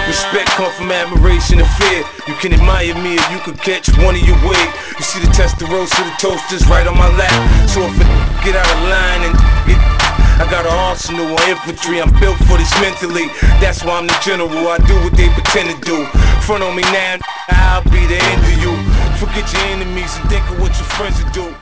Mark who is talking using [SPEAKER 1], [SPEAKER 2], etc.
[SPEAKER 1] Respect come from admiration and fear. You can admire me if you could catch one of your wig. You see the Testarossa, the toasters right on my lap. So if it get out of line and get, I got an arsenal of infantry. I'm built for this mentally. That's why I'm the general. I do what they pretend to do. Front on me now, I'll be the end of you. Forget your enemies and think of what your friends will do.